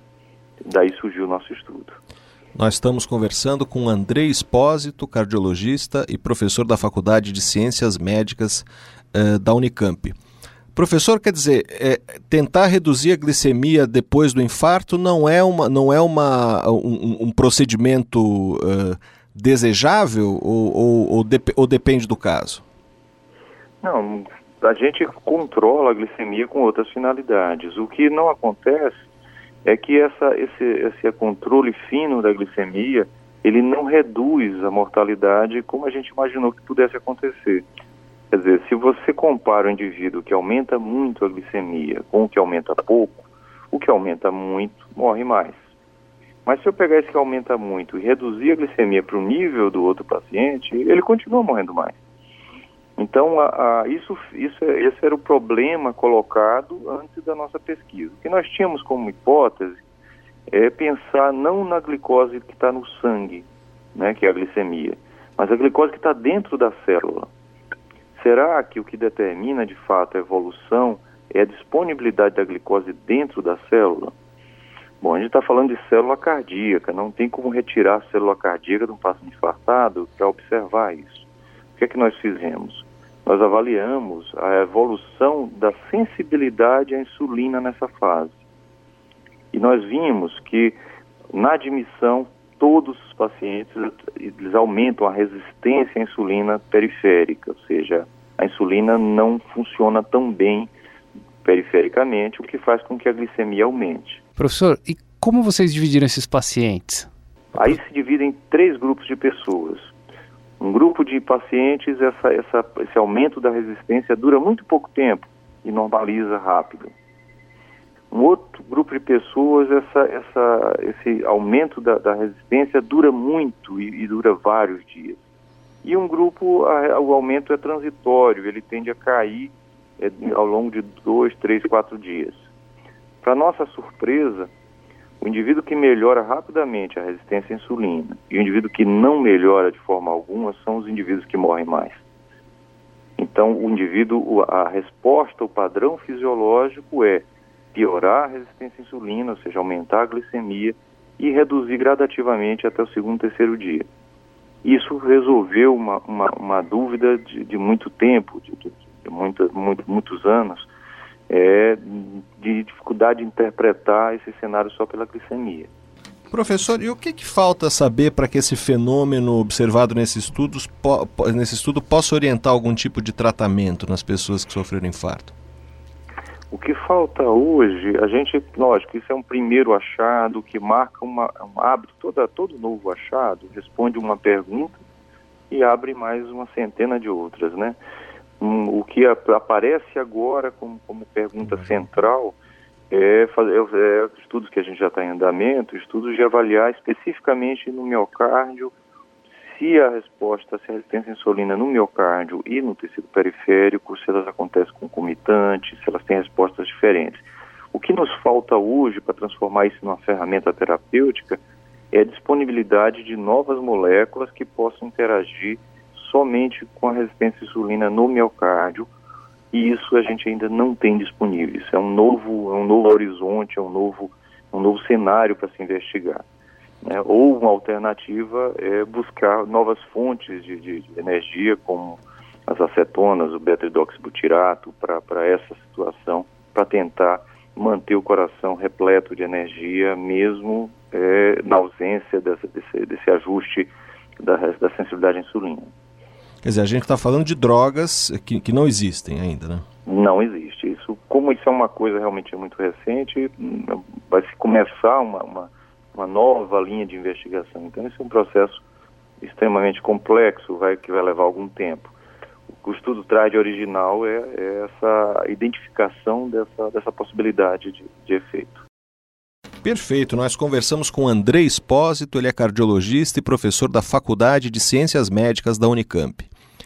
Daí surgiu o nosso estudo. Nós estamos conversando com André Espósito, cardiologista e professor da Faculdade de Ciências Médicas eh, da Unicamp. Professor, quer dizer, é, tentar reduzir a glicemia depois do infarto não é, uma, não é uma, um, um procedimento uh, desejável ou, ou, ou, de, ou depende do caso? Não, a gente controla a glicemia com outras finalidades. O que não acontece é que essa, esse, esse controle fino da glicemia, ele não reduz a mortalidade como a gente imaginou que pudesse acontecer. Quer dizer, se você compara o indivíduo que aumenta muito a glicemia com o que aumenta pouco, o que aumenta muito morre mais. Mas se eu pegar esse que aumenta muito e reduzir a glicemia para o nível do outro paciente, ele continua morrendo mais. Então, a, a, isso, isso, esse era o problema colocado antes da nossa pesquisa. O que nós tínhamos como hipótese é pensar não na glicose que está no sangue, né, que é a glicemia, mas a glicose que está dentro da célula. Será que o que determina de fato a evolução é a disponibilidade da glicose dentro da célula? Bom, a gente está falando de célula cardíaca, não tem como retirar a célula cardíaca de um paciente infartado para observar isso. O que é que nós fizemos? Nós avaliamos a evolução da sensibilidade à insulina nessa fase. E nós vimos que na admissão, todos os pacientes eles aumentam a resistência à insulina periférica, ou seja, a insulina não funciona tão bem perifericamente, o que faz com que a glicemia aumente. Professor, e como vocês dividiram esses pacientes? Aí se dividem em três grupos de pessoas. Um grupo de pacientes, essa, essa, esse aumento da resistência dura muito pouco tempo e normaliza rápido. Um outro grupo de pessoas, essa, essa, esse aumento da, da resistência dura muito e, e dura vários dias. E um grupo, a, o aumento é transitório, ele tende a cair é, ao longo de dois, três, quatro dias. Para nossa surpresa, o indivíduo que melhora rapidamente a resistência à insulina e o indivíduo que não melhora de forma alguma são os indivíduos que morrem mais. Então, o indivíduo, a resposta, o padrão fisiológico é piorar a resistência à insulina, ou seja, aumentar a glicemia e reduzir gradativamente até o segundo, terceiro dia. Isso resolveu uma, uma, uma dúvida de, de muito tempo, de, de, de muito, muito, muitos anos, é, de dificuldade de interpretar esse cenário só pela glicemia. Professor, e o que, que falta saber para que esse fenômeno observado nesse, estudos, po, nesse estudo possa orientar algum tipo de tratamento nas pessoas que sofreram infarto? O que falta hoje, a gente, lógico, isso é um primeiro achado que marca uma, um hábito, toda, todo novo achado responde uma pergunta e abre mais uma centena de outras, né? Um, o que a, aparece agora como, como pergunta central é, fazer, é estudos que a gente já está em andamento, estudos de avaliar especificamente no miocárdio se a resposta, se a resistência à insulina no miocárdio e no tecido periférico, se elas acontecem concomitantes, se elas têm respostas diferentes. O que nos falta hoje para transformar isso numa ferramenta terapêutica é a disponibilidade de novas moléculas que possam interagir somente com a resistência à insulina no miocárdio, e isso a gente ainda não tem disponível. Isso é um novo, é um novo horizonte, é um novo, um novo cenário para se investigar. Né? Ou uma alternativa é buscar novas fontes de, de, de energia, como as acetonas, o beta-hidroxibutirato, para essa situação, para tentar manter o coração repleto de energia, mesmo é, na ausência dessa, desse, desse ajuste da, da sensibilidade à insulina. Quer dizer, a gente está falando de drogas que, que não existem ainda, né? Não existe. Isso, como isso é uma coisa realmente muito recente, vai se começar uma, uma, uma nova linha de investigação. Então, esse é um processo extremamente complexo, vai, que vai levar algum tempo. O que o estudo traz de original é, é essa identificação dessa, dessa possibilidade de, de efeito. Perfeito, nós conversamos com André Espósito, ele é cardiologista e professor da Faculdade de Ciências Médicas da Unicamp.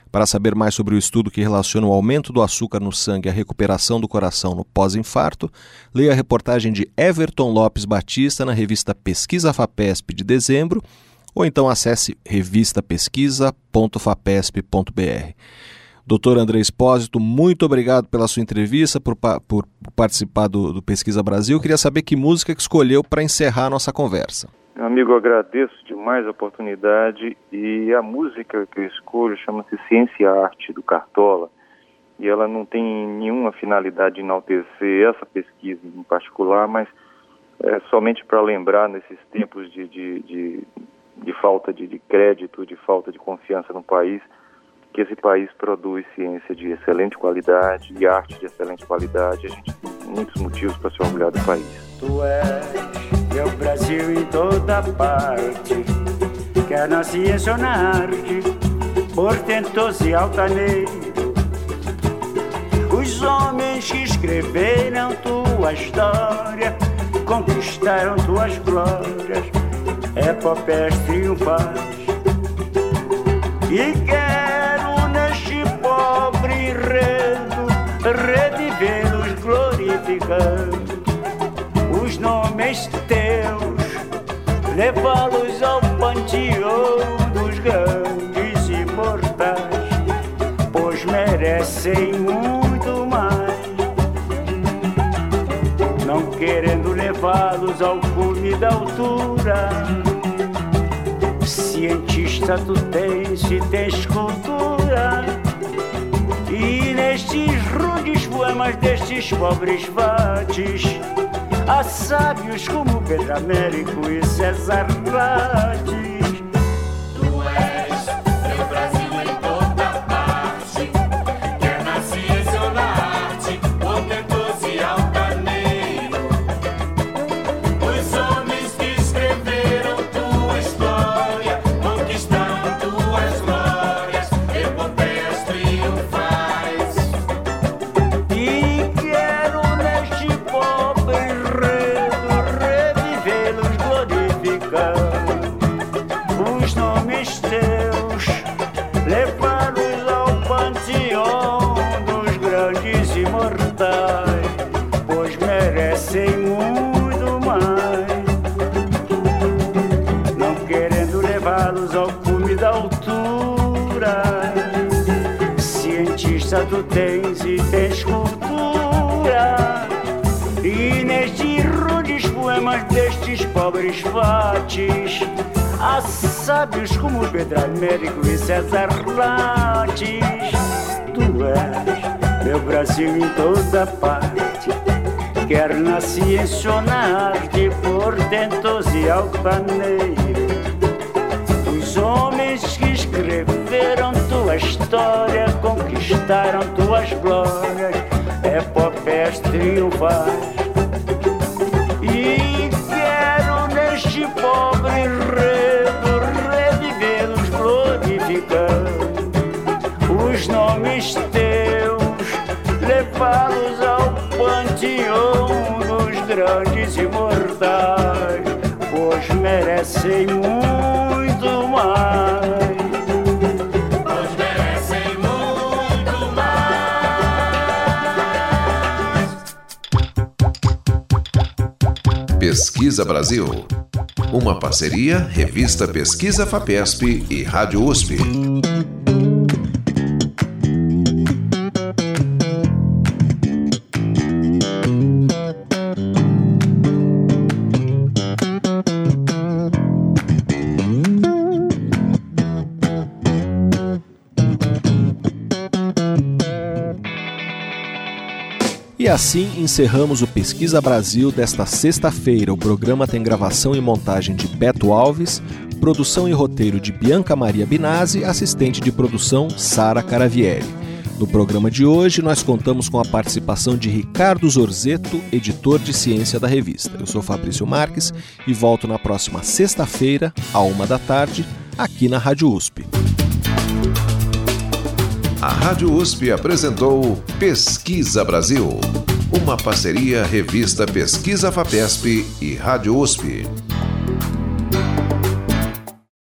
Para saber mais sobre o estudo que relaciona o aumento do açúcar no sangue e a recuperação do coração no pós-infarto, leia a reportagem de Everton Lopes Batista na revista Pesquisa FAPESP de dezembro, ou então acesse revista pesquisa ponto fapesp ponto b r. doutor André Espósito, muito obrigado pela sua entrevista, por, por participar do, do Pesquisa Brasil. Eu queria saber que música que escolheu para encerrar a nossa conversa. Meu amigo, eu agradeço demais a oportunidade, e a música que eu escolho chama-se Ciência e Arte, do Cartola, e ela não tem nenhuma finalidade de enaltecer essa pesquisa em particular, mas é somente para lembrar, nesses tempos de, de, de, de falta de, de crédito, de falta de confiança no país, que esse país produz ciência de excelente qualidade e arte de excelente qualidade. A gente tem muitos motivos para se orgulhar do país. Tu és meu Brasil em toda parte, quer na ciência ou na arte, portentoso e altaneiro. Os homens que escreveram tua história conquistaram tuas glórias, epopeias triunfais. E quero neste pobre enredo revivê-los glorificando os nomes teus, levá-los ao panteão dos grandes imortais, pois merecem muito mais. Não querendo levá-los ao cume da altura, cientista tu tens e tens cultura, e nestes rudes poemas destes pobres vates há sábios como Pedro Américo e César Lattes. Tu és meu Brasil em toda parte, quer na ciência ou na arte, portentoso e altaneiro. Os homens que escreveram tua história conquistaram tuas glórias, epopeias triunfais. E quero neste pobre revivê-los glorificando os nomes teus, levá-los ao panteão dos grandes imortais, pois merecem muito mais. Não querendo levá-los ao cume da altura, cientista tu tens e tens cultura, e nestes rudes poemas destes pobres vates há sábios como Pedro Américo e César Lattes. Tu és meu Brasil em toda parte, quer na ciência ou na arte, portentoso e altaneiro. Os homens que escreveram tua história conquistaram tuas glórias, epopeias triunfais. E quero neste pobre enredo revivê-los glorificando os nomes teus, levá-los ao panteão dos grandes imortais, pois merecem muito mais. Pois merecem muito mais. Pesquisa Brasil. Uma parceria Revista Pesquisa FAPESP e Rádio U S P. E assim encerramos o Pesquisa Brasil desta sexta-feira. O programa tem gravação e montagem de Beto Alves, produção e roteiro de Bianca Maria Binazzi, assistente de produção Sara Caravieri. No programa de hoje, nós contamos com a participação de Ricardo Zorzeto, editor de ciência da revista. Eu sou Fabrício Marques e volto na próxima sexta-feira, à uma da tarde, aqui na Rádio U S P. A Rádio U S P apresentou Pesquisa Brasil, uma parceria Revista Pesquisa FAPESP e Rádio U S P.